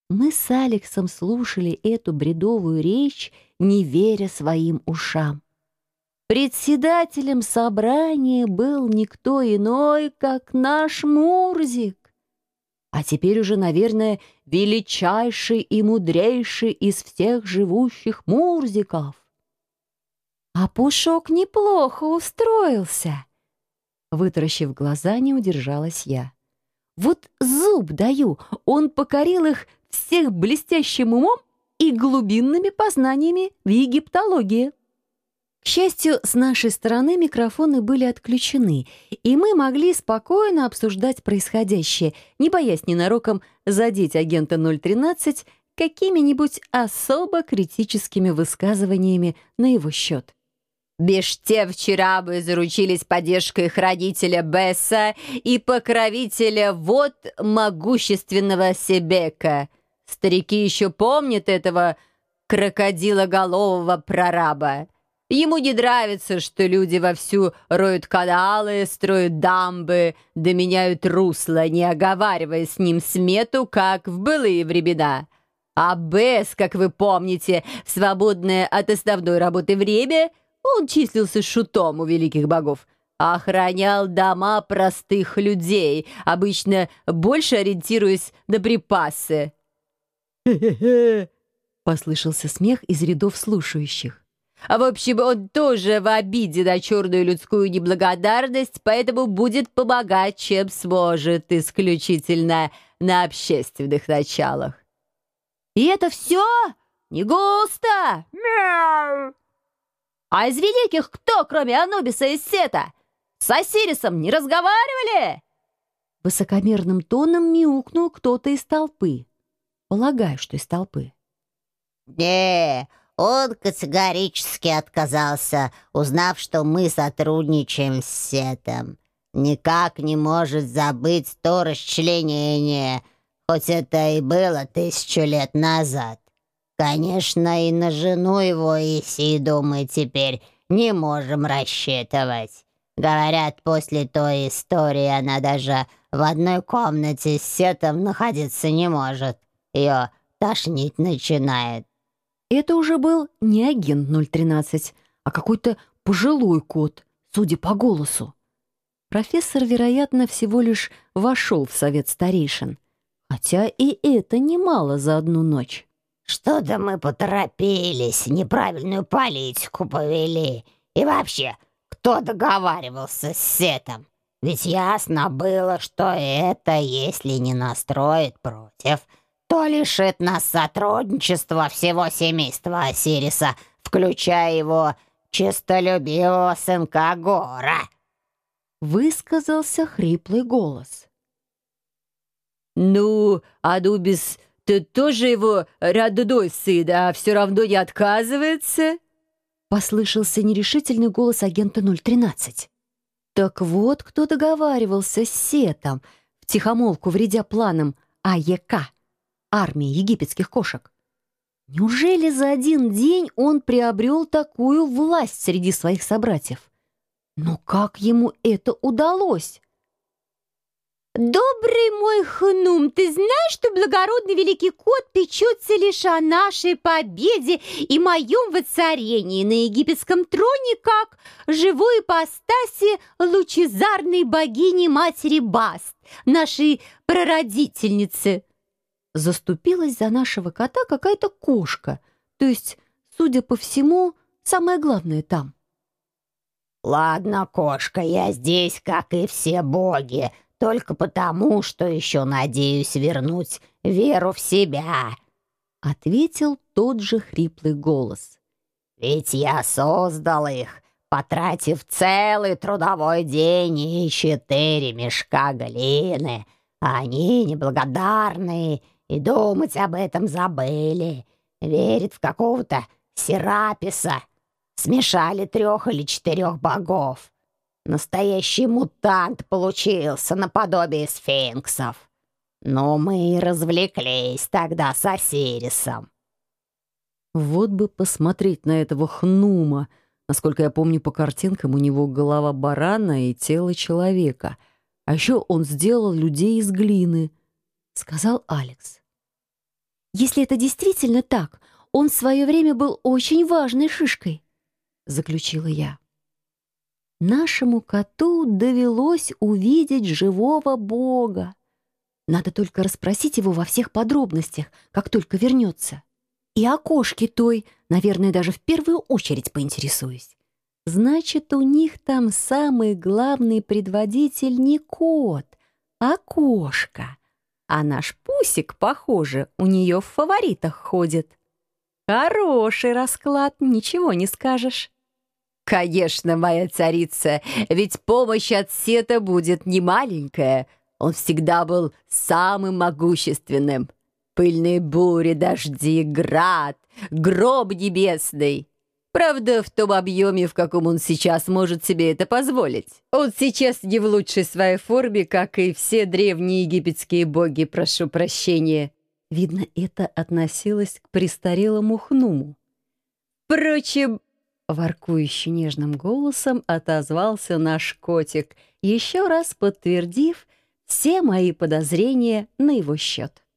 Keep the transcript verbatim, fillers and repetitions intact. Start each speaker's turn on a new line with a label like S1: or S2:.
S1: Мы с Алексом слушали эту бредовую речь, не веря своим ушам. Председателем собрания был никто иной, как наш Мурзик, а теперь уже, наверное, величайший и мудрейший из всех живущих Мурзиков. А Пушок неплохо устроился. Вытаращив глаза, не удержалась я. Вот зуб даю, он покорил их всех блестящим умом и глубинными познаниями в египтологии. К счастью, с нашей стороны микрофоны были отключены, и мы могли спокойно обсуждать происходящее, не боясь ненароком задеть агента ноль тринадцать какими-нибудь особо критическими высказываниями на его счет. «Бишь те вчера бы заручились поддержкой хранителя Бесса и покровителя вот могущественного Себека. Старики еще помнят этого крокодилоголового прораба. Ему не нравится, что люди вовсю роют каналы, строят дамбы, да меняют русло, не оговаривая с ним смету, как в былые времена. А Бесс, как вы помните, в свободное от основной работы время он числился шутом у великих богов, охранял дома простых людей, обычно больше ориентируясь на припасы». «Хе-хе-хе!» — послышался смех из рядов слушающих. «А в общем, он тоже в обиде на черную людскую неблагодарность, поэтому будет помогать, чем сможет, исключительно на общественных началах». «И это все? Не густо? Мяу! А из великих кто, кроме Анубиса и Сета? С Осирисом не разговаривали?» Высокомерным тоном мяукнул кто-то из толпы. Полагаю, что из толпы.
S2: «Не, он категорически отказался, узнав, что мы сотрудничаем с Сетом. Никак не может забыть то расчленение, хоть это и было тысячу лет назад. Конечно, и на жену его Исиду мы теперь не можем рассчитывать. Говорят, после той истории она даже в одной комнате с Сетом находиться не может. Ее тошнить начинает».
S1: Это уже был не агент ноль тринадцать, а какой-то пожилой кот, судя по голосу. Профессор, вероятно, всего лишь вошел в совет старейшин, хотя и это немало за одну ночь.
S2: «Что-то мы поторопились, неправильную политику повели. И вообще, кто договаривался с Сетом? Ведь ясно было, что это, если не настроит против, то лишит нас сотрудничества всего семейства Осириса, включая его честолюбивого сынка Гора», —
S1: высказался хриплый голос.
S3: «Ну, Анубис, ты тоже его родной сын, а все равно не отказывается?»
S1: — послышался нерешительный голос агента ноль тринадцать. Так вот, кто договаривался с Сетом, втихомолку вредя планам АЕК, армии египетских кошек. Неужели за один день он приобрел такую власть среди своих собратьев? Но как ему это удалось?
S4: «Добрый мой хнум, ты знаешь, что благородный великий кот печется лишь о нашей победе и моем воцарении на египетском троне как живой ипостаси лучезарной богини-матери Баст, нашей прародительницы?»
S1: Заступилась за нашего кота какая-то кошка, то есть, судя по всему, самое главное там.
S2: «Ладно, кошка, я здесь, как и все боги, только потому, что еще надеюсь вернуть веру в себя», —
S1: ответил тот же хриплый голос.
S2: «Ведь я создал их, потратив целый трудовой день и четыре мешка глины. Они неблагодарные и думать об этом забыли. Верят в какого-то Сераписа. Смешали трех или четырех богов. Настоящий мутант получился наподобие сфинксов. Но мы и развлеклись тогда с Осирисом».
S1: Вот бы посмотреть на этого хнума. Насколько я помню по картинкам, у него голова барана и тело человека. А еще он сделал людей из глины, — сказал Алекс. Если это действительно так, он в свое время был очень важной шишкой, заключила я. Нашему коту довелось увидеть живого Бога. Надо только расспросить его во всех подробностях, как только вернется. И о кошке той, наверное, даже в первую очередь поинтересуюсь. Значит, у них там самый главный предводитель не кот, а кошка. А наш Пусик, похоже, у нее в фаворитах ходит. Хороший расклад, ничего не скажешь.
S3: Конечно, моя царица, ведь помощь от Сета будет немаленькая. Он всегда был самым могущественным. Пыльные бури, дожди, град, гром небесный. Правда, в том объеме, в каком он сейчас может себе это позволить. Он сейчас не в лучшей своей форме, как и все древние египетские боги, прошу прощения.
S1: Видно, это относилось к престарелому Хнуму.
S3: Впрочем,
S1: воркующе нежным голосом отозвался наш котик, еще раз подтвердив все мои подозрения на его счет.